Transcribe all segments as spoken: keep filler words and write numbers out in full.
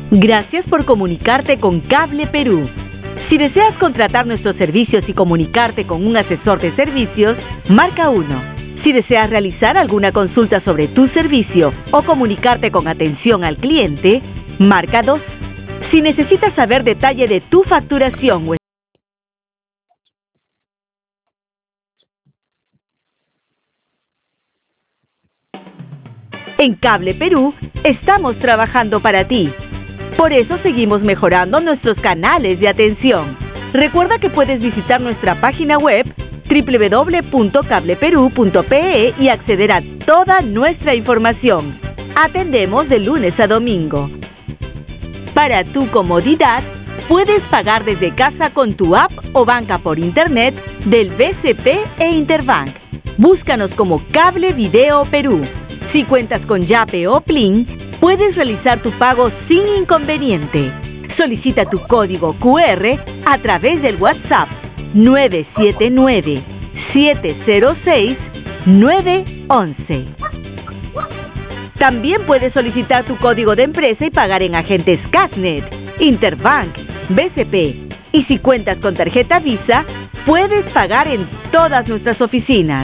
Gracias por comunicarte con Cable Perú. Si deseas contratar nuestros servicios y comunicarte con un asesor de servicios, marca uno. Si deseas realizar alguna consulta sobre tu servicio o comunicarte con atención al cliente, marca dos. Si necesitas saber detalle de tu facturación o en Cable Perú, estamos trabajando para ti. Por eso seguimos mejorando nuestros canales de atención. Recuerda que puedes visitar nuestra página web doble u doble u doble u punto cable perú punto pe e y acceder a toda nuestra información. Atendemos de lunes a domingo. Para tu comodidad, puedes pagar desde casa con tu app o banca por internet del B C P e Interbank. Búscanos como Cable Video Perú. Si cuentas con Yape o Plin, puedes realizar tu pago sin inconveniente. Solicita tu código cu erre a través del WhatsApp nueve siete nueve, siete cero seis, nueve once. También puedes solicitar tu código de empresa y pagar en agentes Casnet, Interbank, B C P. Y si cuentas con tarjeta Visa, puedes pagar en todas nuestras oficinas.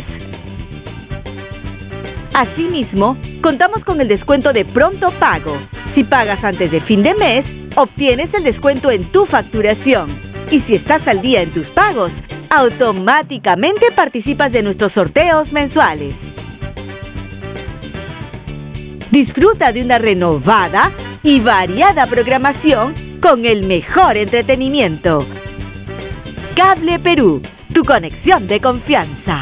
Asimismo, contamos con el descuento de pronto pago. Si pagas antes de fin de mes, obtienes el descuento en tu facturación. Y si estás al día en tus pagos, automáticamente participas de nuestros sorteos mensuales. Disfruta de una renovada y variada programación con el mejor entretenimiento. Cable Perú, tu conexión de confianza.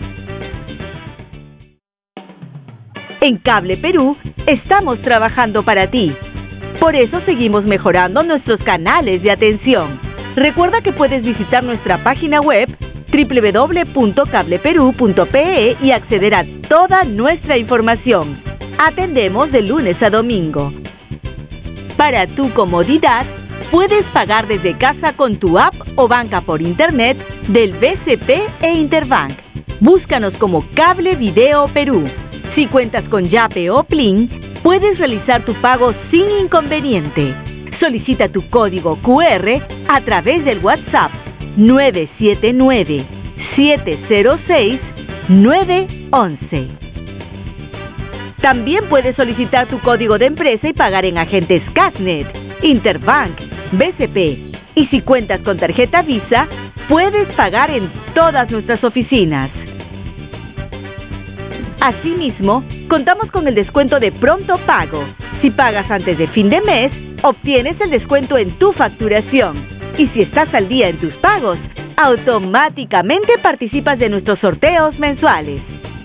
En Cable Perú, estamos trabajando para ti. Por eso seguimos mejorando nuestros canales de atención. Recuerda que puedes visitar nuestra página web doble u doble u doble u punto cable perú punto pe e y acceder a toda nuestra información. Atendemos de lunes a domingo. Para tu comodidad, puedes pagar desde casa con tu app o banca por internet del B C P e Interbank. Búscanos como Cable Video Perú. Si cuentas con Yape o Plin, puedes realizar tu pago sin inconveniente. Solicita tu código cu erre a través del WhatsApp nueve siete nueve, siete cero seis, nueve once. También puedes solicitar tu código de empresa y pagar en agentes Casnet, Interbank, B C P. Y si cuentas con tarjeta Visa, puedes pagar en todas nuestras oficinas. Asimismo, contamos con el descuento de pronto pago. Si pagas antes de fin de mes, obtienes el descuento en tu facturación. Y si estás al día en tus pagos, automáticamente participas de nuestros sorteos mensuales.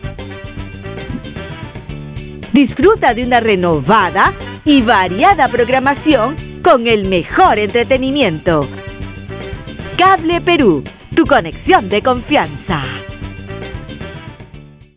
Disfruta de una renovada y variada programación con el mejor entretenimiento. Cable Perú, tu conexión de confianza.